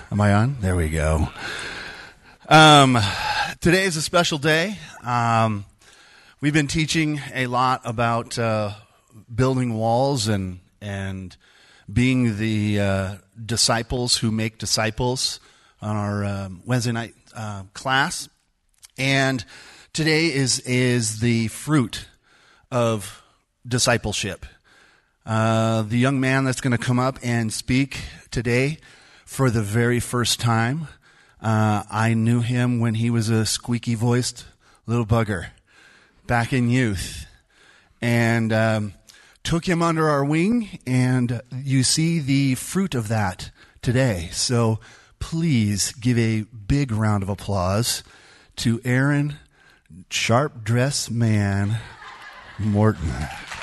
Am I on? There we go. Today is a special day. We've been teaching a lot about building walls and being the disciples who make disciples on our Wednesday night class. And today is the fruit of discipleship. The young man that's going to come up and speak today for the very first time, I knew him when he was a squeaky-voiced little bugger back in youth, and took him under our wing, and you see the fruit of that today. So please give a big round of applause to Aaron, sharp-dressed man, Morton.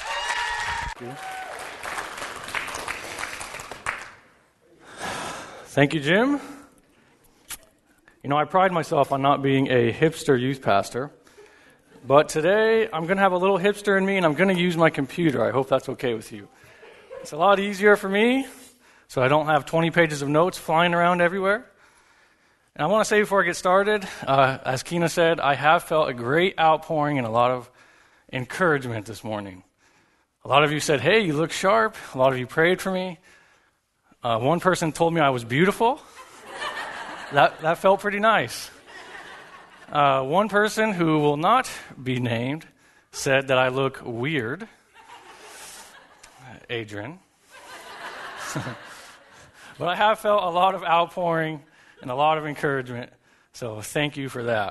Thank you, Jim. You know, I pride myself on not being a hipster youth pastor, but today I'm going to have a little hipster in me, and I'm going to use my computer. I hope that's okay with you. It's a lot easier for me, so I don't have 20 pages of notes flying around everywhere. And I want to say before I get started, as Keena said, I have felt a great outpouring and a lot of encouragement this morning. A lot of you said, hey, you look sharp. A lot of you prayed for me. One person told me I was beautiful. That felt pretty nice. One person who will not be named said that I look weird. Adrian. But I have felt a lot of outpouring and a lot of encouragement, so thank you for that.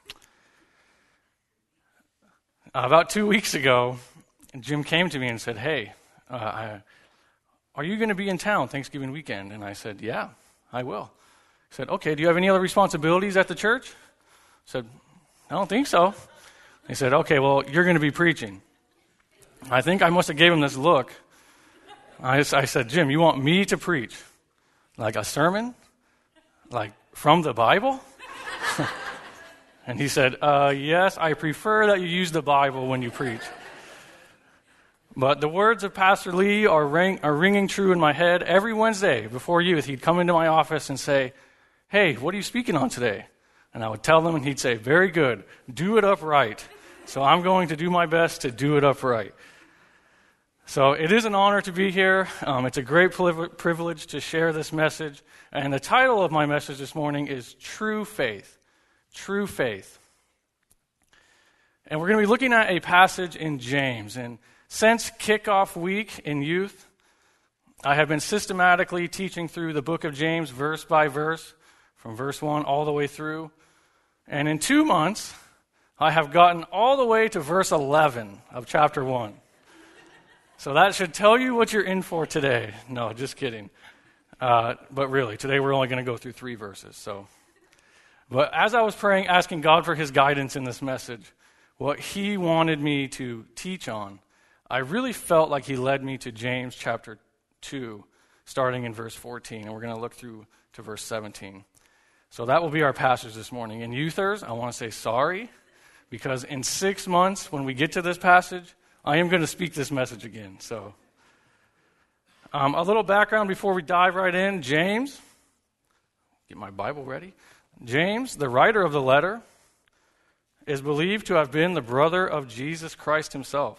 About 2 weeks ago, Jim came to me and said, hey, are you going to be in town Thanksgiving weekend? And I said, yeah, I will. He said, okay, do you have any other responsibilities at the church? I said, I don't think so. He said, okay, well, you're going to be preaching. I think I must have gave him this look. I said, Jim, you want me to preach? Like a sermon? Like from the Bible? And he said, yes, I prefer that you use the Bible when you preach. But the words of Pastor Lee are ringing true in my head. Every Wednesday before youth, he'd come into my office and say, hey, what are you speaking on today? And I would tell him, and he'd say, very good, do it upright. So I'm going to do my best to do it upright. So it is an honor to be here. It's a great privilege to share this message. And the title of my message this morning is True Faith. True Faith. And we're going to be looking at a passage in James. And since kickoff week in youth, I have been systematically teaching through the book of James verse by verse, from verse 1 all the way through. And in 2 months, I have gotten all the way to verse 11 of chapter 1. So that should tell you what you're in for today. No, just kidding. But really, today we're only going to go through 3 verses. But as I was praying, asking God for his guidance in this message, what he wanted me to teach on, I really felt like he led me to James chapter 2, starting in verse 14, and we're going to look through to verse 17. So that will be our passage this morning. And youthers, I want to say sorry, because in 6 months, when we get to this passage, I am going to speak this message again. So a little background before we dive right in. James, get my Bible ready. James, the writer of the letter, is believed to have been the brother of Jesus Christ himself.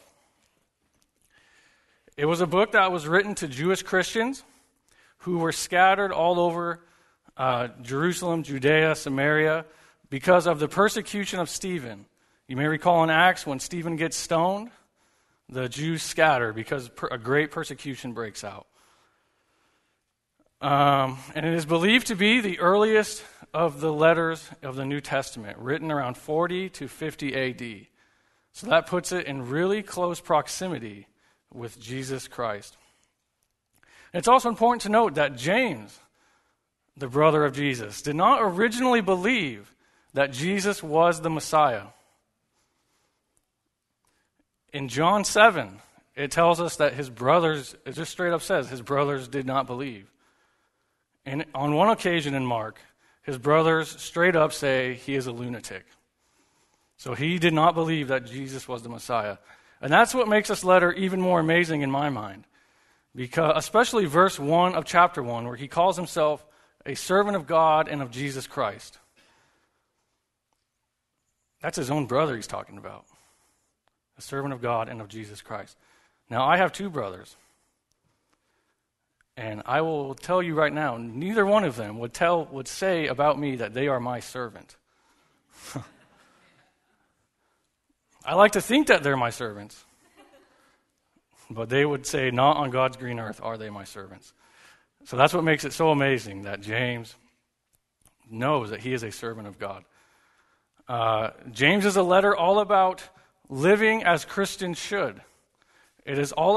It was a book that was written to Jewish Christians who were scattered all over Jerusalem, Judea, Samaria, because of the persecution of Stephen. You may recall in Acts when Stephen gets stoned, the Jews scatter because a great persecution breaks out. And it is believed to be the earliest of the letters of the New Testament, written around 40 to 50 AD. So that puts it in really close proximity with Jesus Christ. It's also important to note that James, the brother of Jesus, did not originally believe that Jesus was the Messiah. In John 7, it tells us that his brothers, it just straight up says, his brothers did not believe. And on one occasion in Mark, his brothers straight up say he is a lunatic. So he did not believe that Jesus was the Messiah. And that's what makes this letter even more amazing in my mind. Because, especially verse 1 of chapter 1, where he calls himself a servant of God and of Jesus Christ. That's his own brother he's talking about. A servant of God and of Jesus Christ. Now, I have two brothers. And I will tell you right now, neither one of them would say about me that they are my servant. I like to think that they're my servants. But they would say, not on God's green earth are they my servants. So that's what makes it so amazing that James knows that he is a servant of God. James is a letter all about living as Christians should. It is full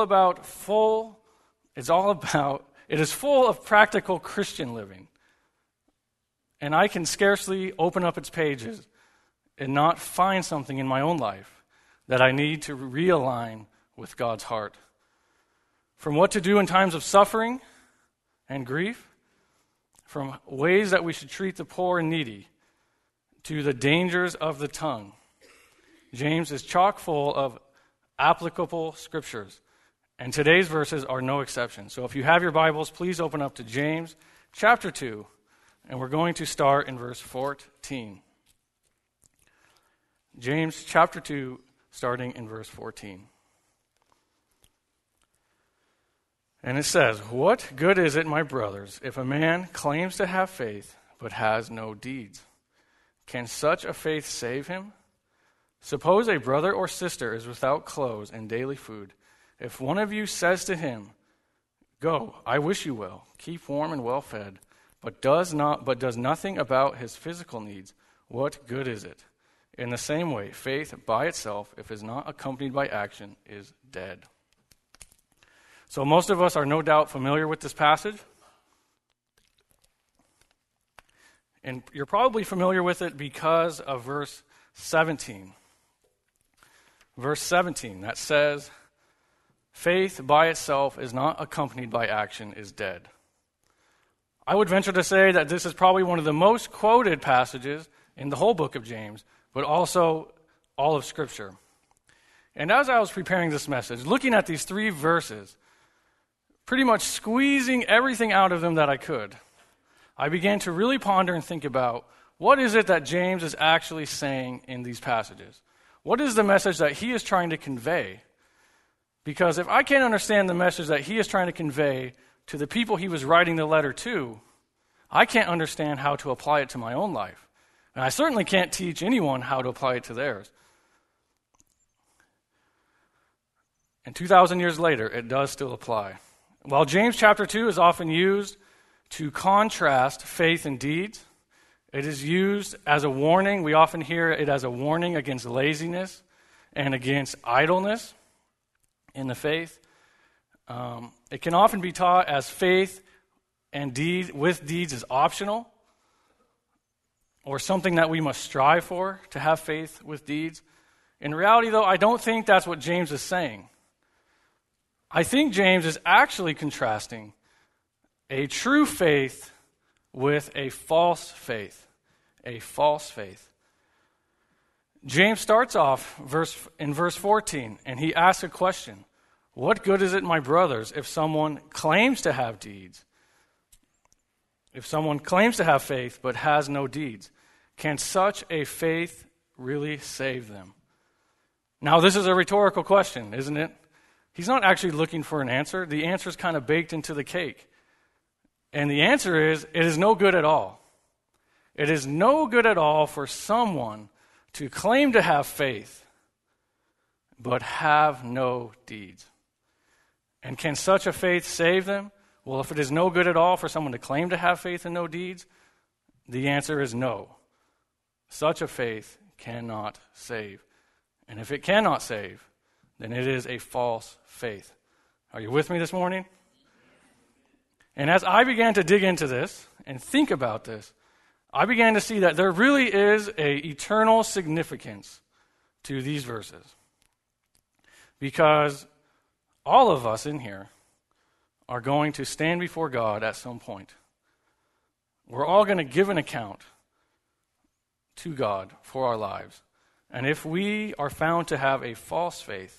of practical Christian living. And I can scarcely open up its pages and not find something in my own life that I need to realign with God's heart. From what to do in times of suffering and grief, from ways that we should treat the poor and needy, to the dangers of the tongue. James is chock full of applicable scriptures, and today's verses are no exception. So if you have your Bibles, please open up to James chapter 2, and we're going to start in verse 14. James chapter 2, starting in verse 14. And it says, "What good is it, my brothers, if a man claims to have faith but has no deeds? Can such a faith save him? Suppose a brother or sister is without clothes and daily food. If one of you says to him, 'Go, I wish you well, keep warm and well fed,' but does nothing about his physical needs, what good is it? In the same way, faith by itself, if it is not accompanied by action, is dead." So most of us are no doubt familiar with this passage. And you're probably familiar with it because of verse 17. Verse 17, that says, "Faith by itself is not accompanied by action is dead." I would venture to say that this is probably one of the most quoted passages in the whole book of James, but also all of Scripture. And as I was preparing this message, looking at these three verses, pretty much squeezing everything out of them that I could, I began to really ponder and think about what is it that James is actually saying in these passages? What is the message that he is trying to convey? Because if I can't understand the message that he is trying to convey to the people he was writing the letter to, I can't understand how to apply it to my own life. And I certainly can't teach anyone how to apply it to theirs. And 2,000 years later, it does still apply. While James chapter 2 is often used to contrast faith and deeds, it is used as a warning. We often hear it as a warning against laziness and against idleness in the faith. It can often be taught as faith and deeds is optional, or something that we must strive for, to have faith with deeds. In reality, though, I don't think that's what James is saying. I think James is actually contrasting a true faith with a false faith. A false faith. James starts off in verse 14, and he asks a question. What good is it, my brothers, if someone claims to have deeds? If someone claims to have faith but has no deeds, can such a faith really save them? Now, this is a rhetorical question, isn't it? He's not actually looking for an answer. The answer is kind of baked into the cake. And the answer is, it is no good at all. It is no good at all for someone to claim to have faith, but have no deeds. And can such a faith save them? Well, if it is no good at all for someone to claim to have faith and no deeds, the answer is no. Such a faith cannot save. And if it cannot save, then it is a false faith. Are you with me this morning? And as I began to dig into this and think about this, I began to see that there really is an eternal significance to these verses. Because all of us in here are going to stand before God at some point. We're all going to give an account to God for our lives. And if we are found to have a false faith,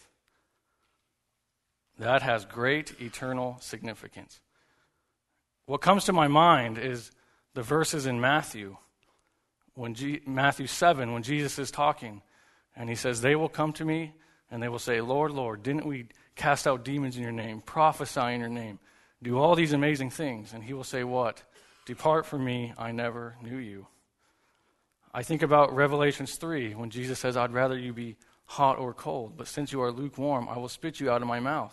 that has great eternal significance. What comes to my mind is the verses in Matthew, Matthew 7, when Jesus is talking, and he says, they will come to me, and they will say, Lord, Lord, didn't we cast out demons in your name, prophesy in your name, do all these amazing things? And he will say what? Depart from me, I never knew you. I think about Revelations 3, when Jesus says, I'd rather you be hot or cold, but since you are lukewarm, I will spit you out of my mouth.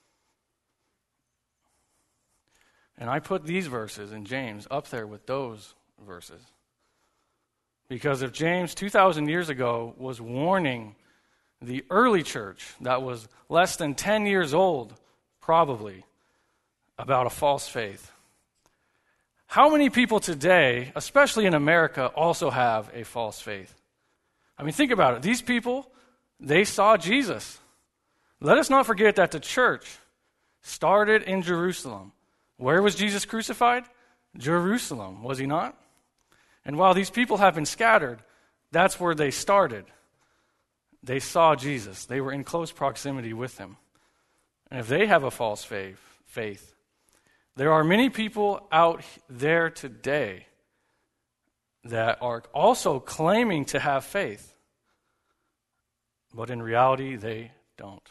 And I put these verses in James up there with those verses. Because if James 2,000 years ago was warning the early church that was less than 10 years old, probably, about a false faith, how many people today, especially in America, also have a false faith? I mean, think about it. These people, they saw Jesus. Let us not forget that the church started in Jerusalem. Where was Jesus crucified? Jerusalem, was he not? And while these people have been scattered, that's where they started. They saw Jesus. They were in close proximity with him. And if they have a false faith, there are many people out there today that are also claiming to have faith, but in reality, they don't.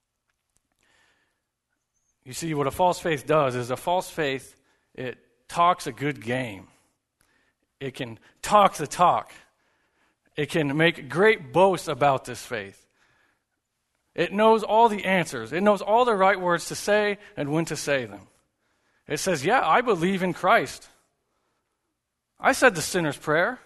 You see, what a false faith does is a false faith, it talks a good game. It can talk the talk. It can make great boasts about this faith. It knows all the answers. It knows all the right words to say and when to say them. It says, yeah, I believe in Christ. I said the sinner's prayer.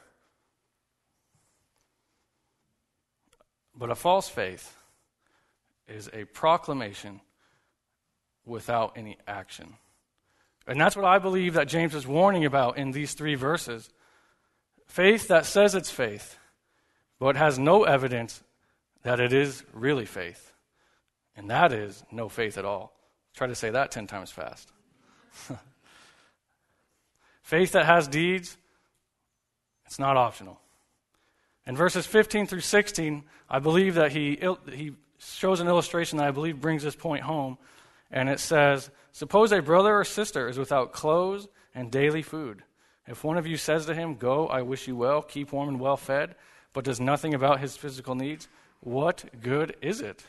But a false faith is a proclamation without any action. And that's what I believe that James is warning about in these 3 verses. Faith that says it's faith, but has no evidence that it is really faith. And that is no faith at all. Try to say that 10 times fast. Faith that has deeds, it's not optional. In verses 15 through 16, I believe that he shows an illustration that I believe brings this point home. And it says, suppose a brother or sister is without clothes and daily food. If one of you says to him, go, I wish you well, keep warm and well fed, but does nothing about his physical needs, what good is it?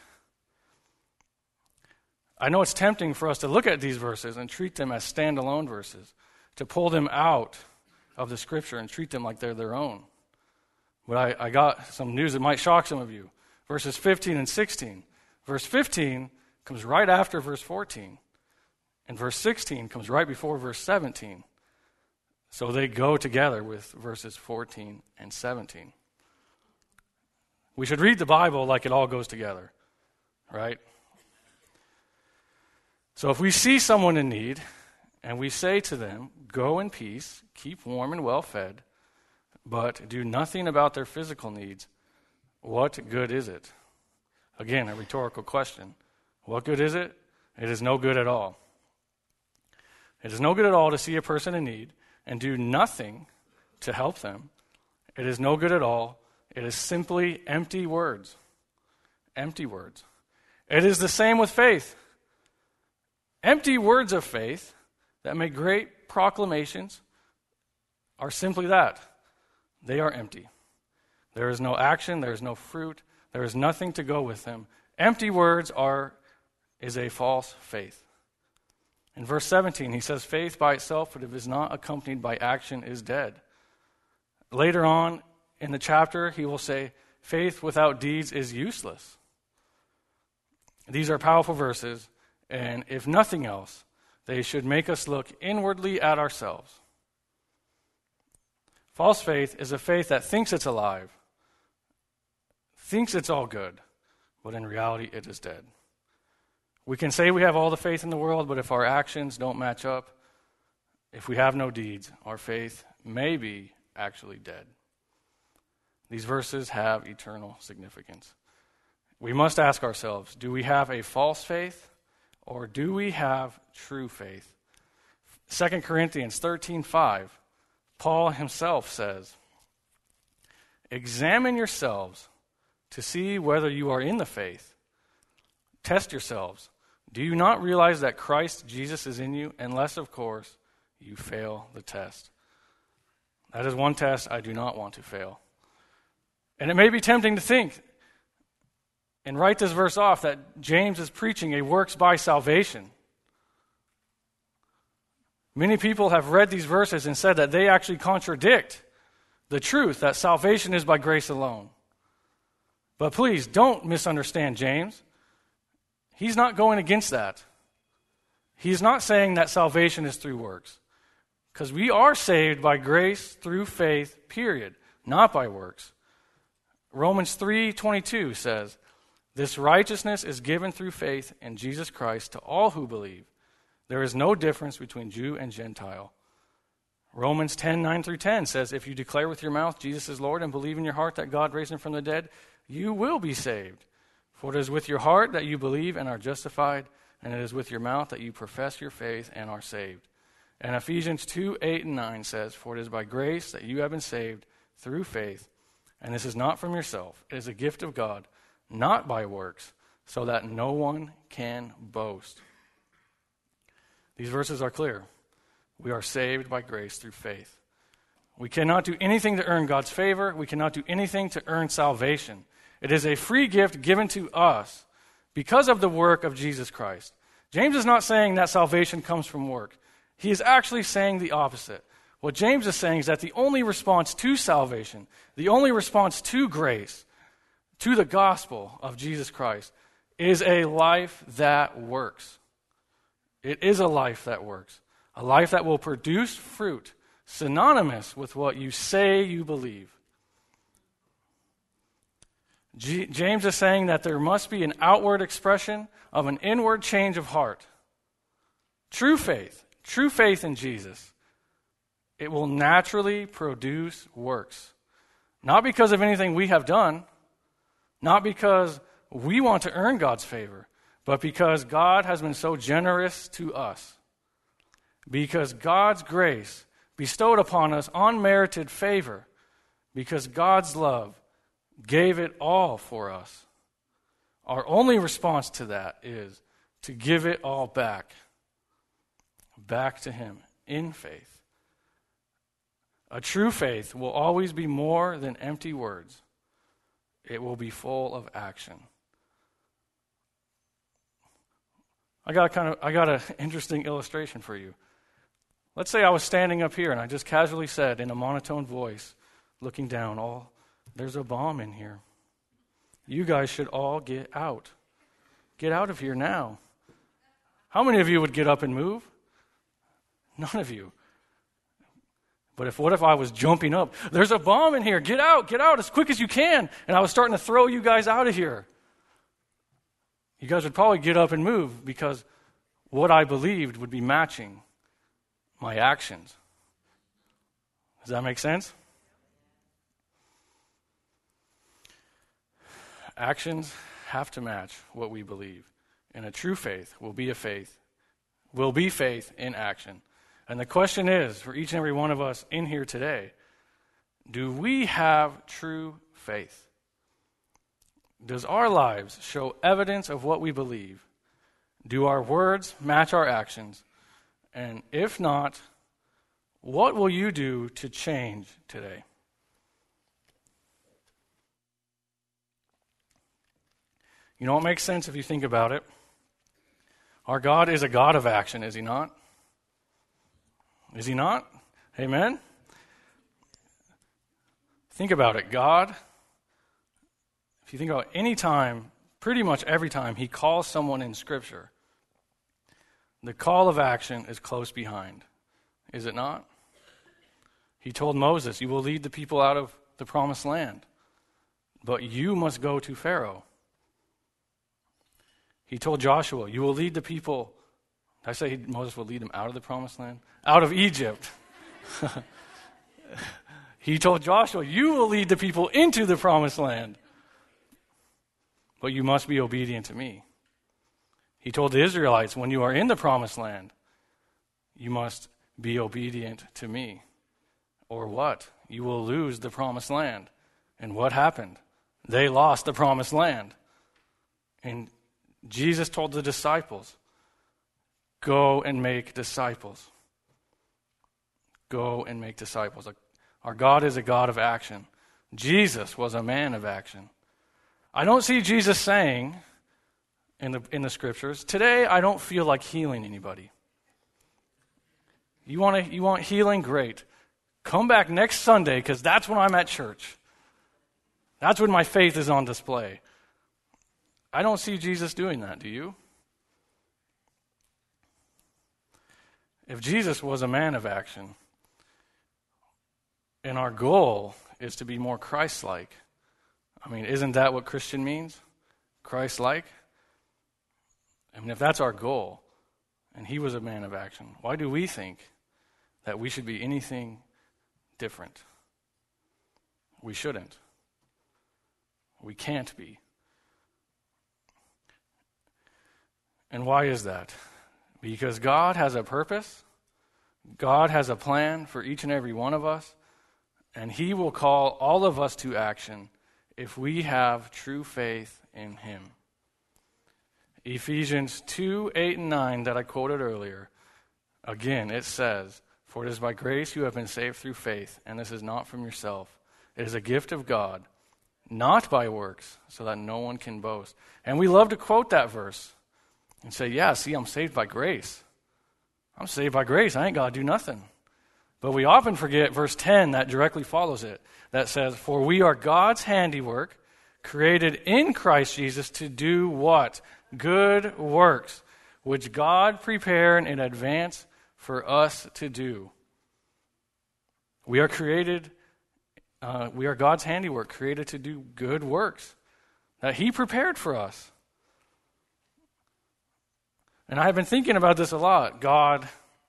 I know it's tempting for us to look at these verses and treat them as standalone verses, to pull them out of the Scripture and treat them like they're their own. But I got some news that might shock some of you. Verses 15 and 16. Verse 15 comes right after verse 14. And verse 16 comes right before verse 17. So they go together with verses 14 and 17. We should read the Bible like it all goes together, right? So if we see someone in need, and we say to them, go in peace, keep warm and well fed, but do nothing about their physical needs, what good is it? Again, a rhetorical question. What good is it? It is no good at all. It is no good at all to see a person in need and do nothing to help them. It is no good at all. It is simply empty words. Empty words. It is the same with faith. Empty words of faith that make great proclamations are simply that. They are empty. There is no action. There is no fruit. There is nothing to go with them. Empty words is a false faith. In verse 17, he says, faith by itself, if it is not accompanied by action, is dead. Later on in the chapter, he will say, faith without deeds is useless. These are powerful verses, and if nothing else, they should make us look inwardly at ourselves. False faith is a faith that thinks it's alive, thinks it's all good, but in reality it is dead. We can say we have all the faith in the world, but if our actions don't match up, if we have no deeds, our faith may be actually dead. These verses have eternal significance. We must ask ourselves, do we have a false faith or do we have true faith? 2 Corinthians 13:5, Paul himself says, examine yourselves to see whether you are in the faith. Test yourselves. Do you not realize that Christ Jesus is in you, unless, of course, you fail the test? That is one test I do not want to fail. And it may be tempting to think and write this verse off that James is preaching a works by salvation. Many people have read these verses and said that they actually contradict the truth that salvation is by grace alone. But please, don't misunderstand James. He's not going against that. He's not saying that salvation is through works. Because we are saved by grace through faith, period, not by works. Romans 3:22 says, "This righteousness is given through faith in Jesus Christ to all who believe. There is no difference between Jew and Gentile." Romans 10:9-10 says, "If you declare with your mouth Jesus is Lord and believe in your heart that God raised him from the dead, you will be saved. For it is with your heart that you believe and are justified, and it is with your mouth that you profess your faith and are saved." And Ephesians 2:8-9 says, "For it is by grace that you have been saved through faith, and this is not from yourself. It is a gift of God, not by works, so that no one can boast." These verses are clear. We are saved by grace through faith. We cannot do anything to earn God's favor. We cannot do anything to earn salvation. It is a free gift given to us because of the work of Jesus Christ. James is not saying that salvation comes from work. He is actually saying the opposite. What James is saying is that the only response to salvation, the only response to grace, to the gospel of Jesus Christ, is a life that works. It is a life that works. A life that will produce fruit synonymous with what you say you believe. James is saying that there must be an outward expression of an inward change of heart. True faith in Jesus, it will naturally produce works. Not because of anything we have done, not because we want to earn God's favor, but because God has been so generous to us. Because God's grace bestowed upon us unmerited favor, because God's love gave it all for us. Our only response to that is to give it all back to Him in faith. A true faith will always be more than empty words. It will be full of action. I got an interesting illustration for you. Let's say I was standing up here and I just casually said in a monotone voice, looking down, "Oh, there's a bomb in here. You guys should all get out. Get out of here now." How many of you would get up and move? None of you. But what if I was jumping up? "There's a bomb in here. Get out as quick as you can." And I was starting to throw you guys out of here. You guys would probably get up and move because what I believed would be matching my actions. Does that make sense? Actions have to match what we believe. And a true faith will be faith in action. And the question is, for each and every one of us in here today, do we have true faith? Does our lives show evidence of what we believe? Do our words match our actions? And if not, what will you do to change today? You know what makes sense if you think about it? Our God is a God of action, is He not? Is He not? Amen? Think about it. God, if you think about any time, pretty much every time He calls someone in Scripture, the call of action is close behind. Is it not? He told Moses, "You will lead the people out of the promised land, but you must go to Pharaoh." He told Joshua, "You will lead the people." Did I say Moses will lead them out of the promised land? Out of Egypt. He told Joshua, "You will lead the people into the promised land, but you must be obedient to me." He told the Israelites, "When you are in the promised land, you must be obedient to me." Or what? You will lose the promised land. And what happened? They lost the promised land. And Jesus told the disciples, "Go and make disciples." Go and make disciples. Our God is a God of action. Jesus was a man of action. I don't see Jesus saying in the scriptures, today I don't feel like healing anybody. You want healing? Great. Come back next Sunday because that's when I'm at church. That's when my faith is on display. I don't see Jesus doing that, do you? If Jesus was a man of action, and our goal is to be more Christ-like, I mean, isn't that what Christian means? Christ-like? I mean, if that's our goal, and he was a man of action, why do we think that we should be anything different? We shouldn't. We can't be. And why is that? Because God has a purpose. God has a plan for each and every one of us. And he will call all of us to action if we have true faith in him. Ephesians 2:8-9 that I quoted earlier. Again, it says, "For it is by grace you have been saved through faith, and this is not from yourself. It is a gift of God, not by works, so that no one can boast." And we love to quote that verse and say, yeah, see, I'm saved by grace. I'm saved by grace. I ain't got to do nothing. But we often forget verse 10 that directly follows it, that says, "For we are God's handiwork, created in Christ Jesus to do" what? Good works, which God prepared in advance for us to do. We are God's handiwork, created to do good works that he prepared for us. And I've been thinking about this a lot. God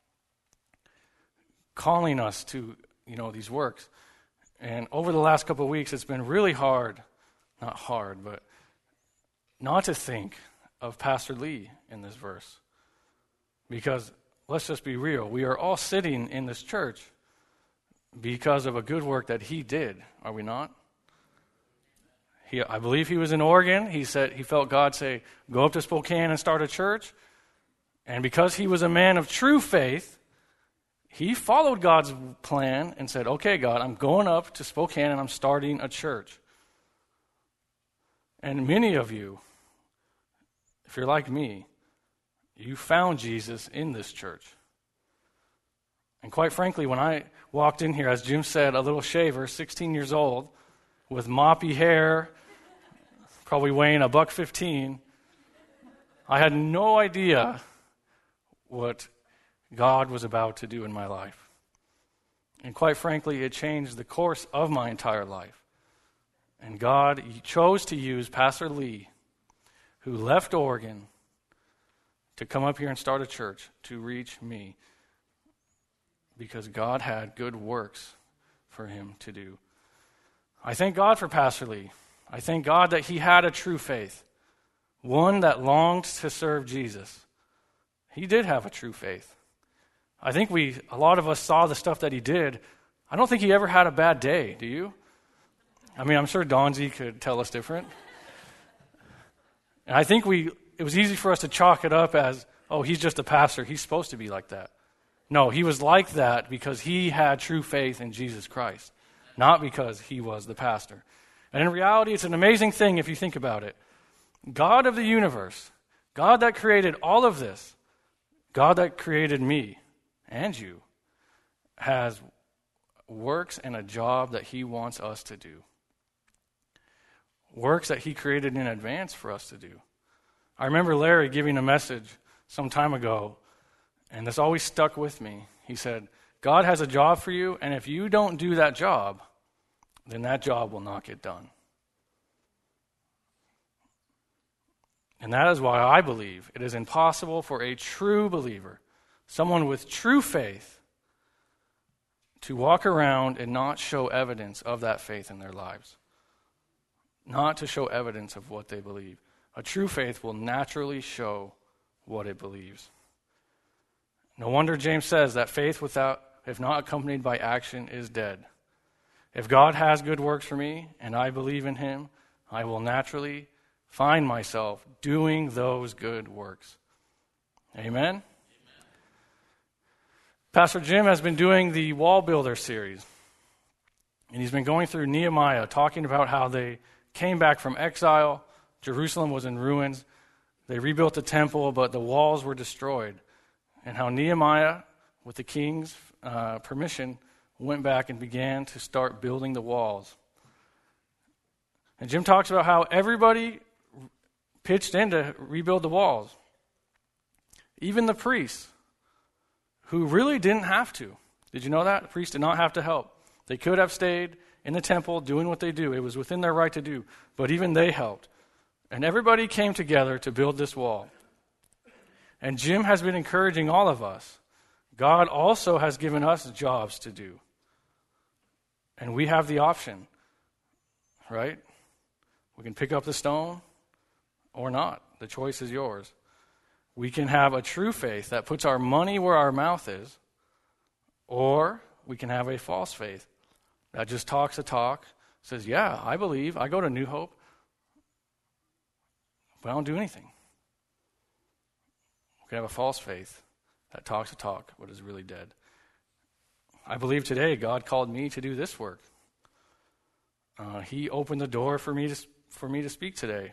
calling us to, these works. And over the last couple of weeks, it's been really hard, but not to think of Pastor Lee in this verse. Because let's just be real. We are all sitting in this church because of a good work that he did, are we not? I believe he was in Oregon. He said he felt God say, "Go up to Spokane and start a church." And because he was a man of true faith, he followed God's plan and said, "Okay, God, I'm going up to Spokane and I'm starting a church." And many of you, if you're like me, you found Jesus in this church. And quite frankly, when I walked in here, as Jim said, a little shaver, 16 years old, with moppy hair, probably weighing $115, I had no idea what God was about to do in my life. And quite frankly, it changed the course of my entire life. And God chose to use Pastor Lee, who left Oregon, to come up here and start a church to reach me, because God had good works for him to do. I thank God for Pastor Lee. I thank God that he had a true faith, one that longed to serve Jesus. He did have a true faith. I think a lot of us saw the stuff that he did. I don't think he ever had a bad day, do you? I mean, I'm sure Donzie could tell us different. And I think it was easy for us to chalk it up as, oh, he's just a pastor. He's supposed to be like that. No, he was like that because he had true faith in Jesus Christ, not because he was the pastor. And in reality, it's an amazing thing if you think about it. God of the universe, God that created all of this, God that created me and you, has works and a job that he wants us to do. Works that he created in advance for us to do. I remember Larry giving a message some time ago, and this always stuck with me. He said, God has a job for you, and if you don't do that job, then that job will not get done. And that is why I believe it is impossible for a true believer, someone with true faith, to walk around and not show evidence of that faith in their lives. Not to show evidence of what they believe. A true faith will naturally show what it believes. No wonder James says that faith if not accompanied by action, is dead. If God has good works for me and I believe in him, I will naturally find myself doing those good works. Amen? Pastor Jim has been doing the Wall Builder series. And he's been going through Nehemiah, talking about how they came back from exile. Jerusalem was in ruins. They rebuilt the temple, but the walls were destroyed. And how Nehemiah, with the king's permission, went back and began to start building the walls. And Jim talks about how everybody pitched in to rebuild the walls. Even the priests, who really didn't have to. Did you know that? The priests did not have to help. They could have stayed in the temple doing what they do. It was within their right to do. But even they helped. And everybody came together to build this wall. And Jim has been encouraging all of us. God also has given us jobs to do. And we have the option, right? We can pick up the stone or not. The choice is yours. We can have a true faith that puts our money where our mouth is, or we can have a false faith that just talks a talk, says, yeah, I believe, I go to New Hope, but I don't do anything. We can have a false faith that talks a talk, but is really dead. I believe today God called me to do this work. He opened the door for me to speak today.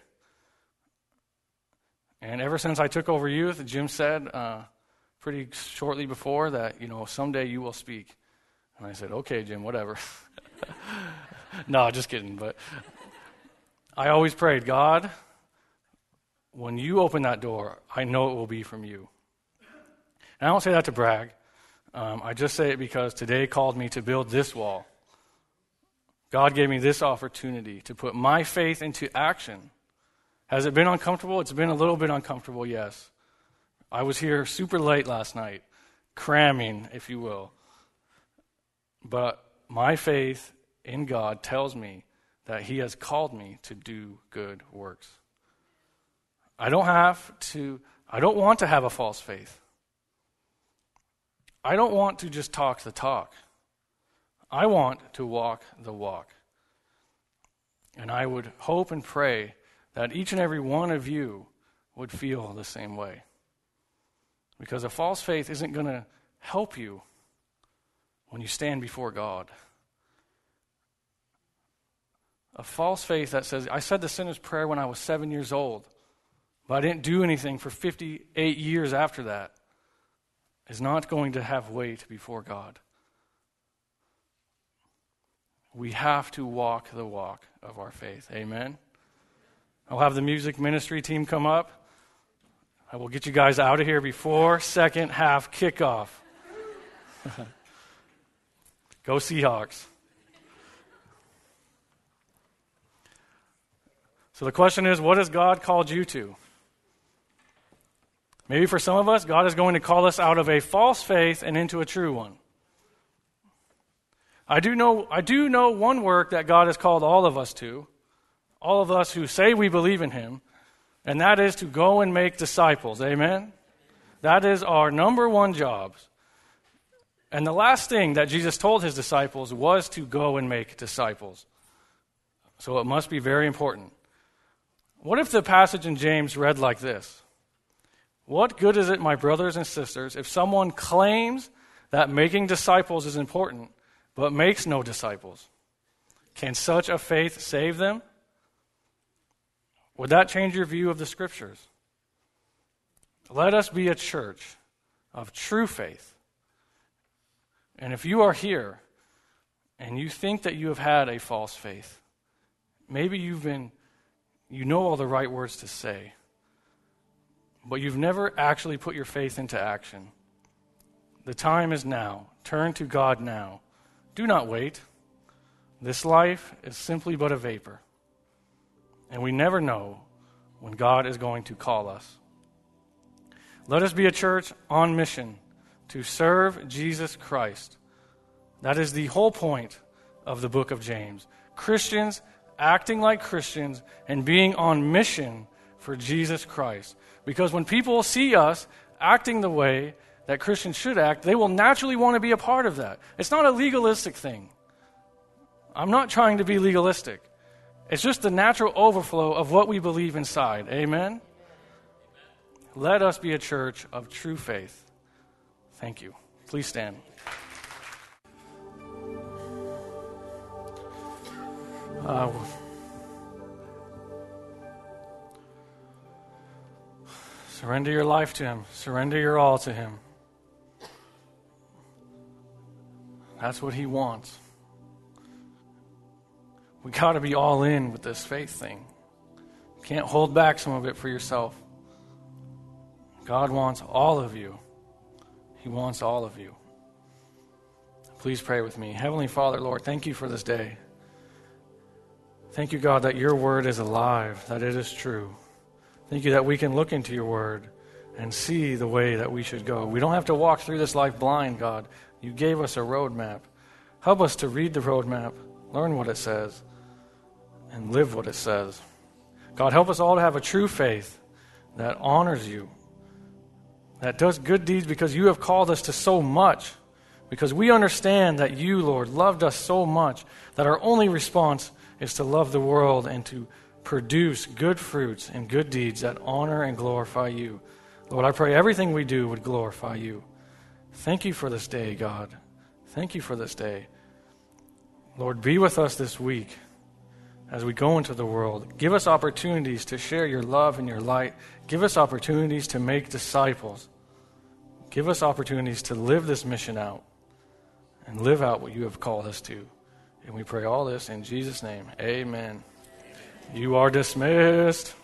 And ever since I took over youth, Jim said pretty shortly before that, someday you will speak. And I said, okay, Jim, whatever. No, just kidding. But I always prayed, God, when you open that door, I know it will be from you. And I don't say that to brag. I just say it because today called me to build this wall. God gave me this opportunity to put my faith into action. Has it been uncomfortable? It's been a little bit uncomfortable, yes. I was here super late last night, cramming, if you will. But my faith in God tells me that He has called me to do good works. I don't want to have a false faith. I don't want to just talk the talk. I want to walk the walk. And I would hope and pray that each and every one of you would feel the same way. Because a false faith isn't going to help you when you stand before God. A false faith that says, I said the sinner's prayer when I was 7 years old, but I didn't do anything for 58 years after that, is not going to have weight before God. We have to walk the walk of our faith. Amen? I'll have the music ministry team come up. I will get you guys out of here before second half kickoff. Go Seahawks. So the question is, what has God called you to? Maybe for some of us, God is going to call us out of a false faith and into a true one. I do know one work that God has called all of us to, all of us who say we believe in Him, and that is to go and make disciples. Amen? That is our number one job. And the last thing that Jesus told His disciples was to go and make disciples. So it must be very important. What if the passage in James read like this? What good is it, my brothers and sisters, if someone claims that making disciples is important, but makes no disciples? Can such a faith save them? Would that change your view of the Scriptures? Let us be a church of true faith. And if you are here and you think that you have had a false faith, maybe you know all the right words to say, but you've never actually put your faith into action. The time is now. Turn to God now. Do not wait. This life is simply but a vapor. And we never know when God is going to call us. Let us be a church on mission to serve Jesus Christ. That is the whole point of the book of James. Christians acting like Christians and being on mission for Jesus Christ. Because when people see us acting the way that Christians should act, they will naturally want to be a part of that. It's not a legalistic thing. I'm not trying to be legalistic. It's just the natural overflow of what we believe inside. Amen? Let us be a church of true faith. Thank you. Please stand. Surrender your life to Him. Surrender your all to Him. That's what He wants. We got to be all in with this faith thing. You can't hold back some of it for yourself. God wants all of you. He wants all of you. Please pray with me. Heavenly Father, Lord, thank you for this day. Thank you, God, that your word is alive, that it is true. Thank you that we can look into your word and see the way that we should go. We don't have to walk through this life blind, God. You gave us a roadmap. Help us to read the roadmap, learn what it says, and live what it says. God, help us all to have a true faith that honors you, that does good deeds because you have called us to so much, because we understand that you, Lord, loved us so much that our only response is to love the world and to produce good fruits and good deeds that honor and glorify you. Lord, I pray everything we do would glorify you. Thank you for this day, God. Thank you for this day. Lord, be with us this week as we go into the world. Give us opportunities to share your love and your light. Give us opportunities to make disciples. Give us opportunities to live this mission out and live out what you have called us to. And we pray all this in Jesus' name. Amen. You are dismissed.